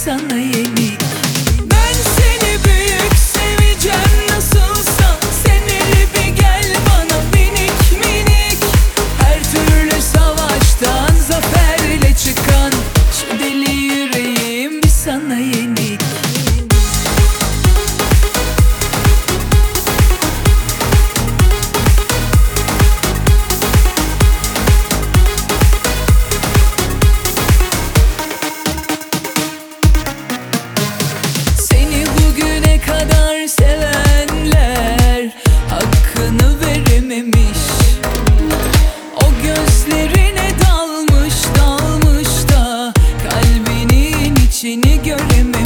sana yenik. Ben seni büyük seveceğim nasılsa, sen hele bir gel bana minik minik. Her türlü savaştan zaferle çıkan şu deli yüreğim bir sana yenik. Sevenler hakkını verememiş, o gözlerine dalmış dalmış da kalbinin içini görememiş.